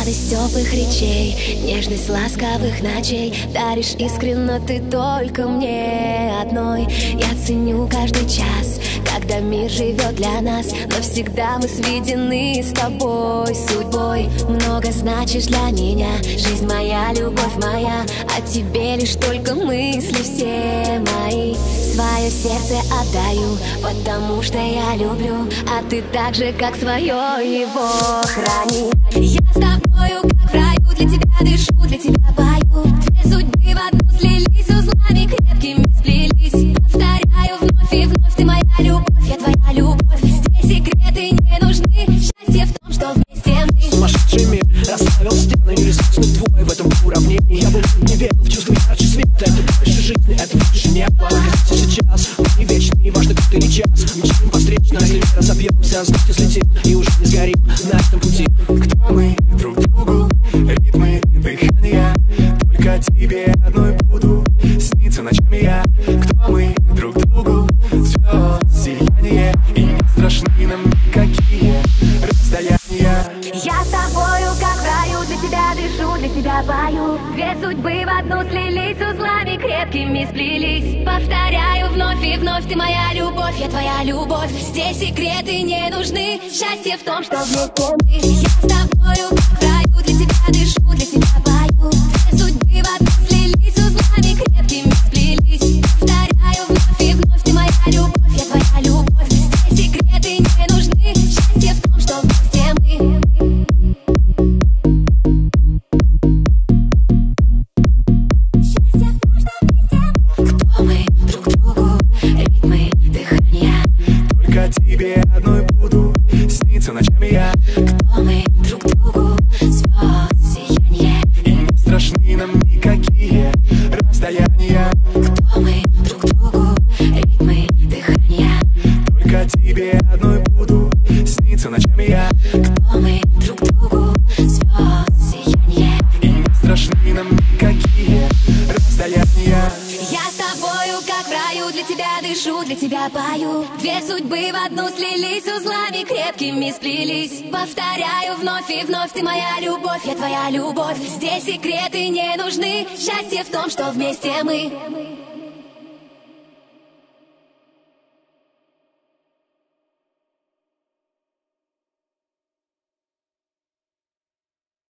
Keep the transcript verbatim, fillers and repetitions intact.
Сладость теплых речей, нежность ласковых ночей даришь искренно ты только мне одной. Я ценю каждый час, когда мир живет для нас, но всегда мы сведены с тобой судьбой. Много значишь для меня, жизнь моя, любовь моя, о тебе лишь только мысли все мои. Свое сердце отдаю, потому что я люблю, а ты так же, как свое, его храни. Я с тобою, как в раю, для тебя дышу, для тебя пою. Две судьбы в одну слились, узлами крепкими сплелись. Повторяю вновь и вновь, ты моя любовь, я твоя любовь. Здесь секреты не нужны, счастье в том, что вместе мы. Сумасшедший мир расставил стены, неизвестный твой в этом уравнении. Я был не верил в чувство ярче света, это больше жизни, это больше небо. Сейчас мы не вечны, не важно, как ты или час. Мечтаем постречно, если не разобьемся, знаки слетим и уже не сгорим на этом пути. Кто мы друг другу, ритмы дыхания, только тебе одной буду сниться ночами я. Кто мы друг другу, все сияние, и не страшны нам никакие расстояния. Я с тобою, как в раю, для тебя дышу, для тебя пою. Две судьбы в одну слились, узлами крепкими сплелись. Повторяю вновь и вновь, ты моя любовь, я твоя любовь. Здесь секреты не нужны, счастье в том, что вместе мы. Я с тобою, как в раю, для тебя дышу, для тебя пою. Две судьбы в одну слились, узлами крепкими сплелись. Повторяю вновь и вновь, ты моя любовь, я твоя любовь. Здесь секреты не нужны, счастье в том, что вместе мы. Кто мы друг другу, ритмы дыхания, только тебе одной буду сниться ночами я. кто мы друг другу, звезд сияние, И не страшны нам никакие расстояния. кто мы друг другу, ритмы дыхания, Только тебе одной буду сниться ночами я. кто мы друг другу, звезд сияние. И не страшны нам никакие расстояния. Я с тобою, как в раю, для тебя дышу, для тебя пою. Две судьбы в одну слились, узлами крепкими сплелись. Повторяю вновь и вновь, ты моя любовь, я твоя любовь. Здесь секреты не нужны, счастье в том, что вместе мы.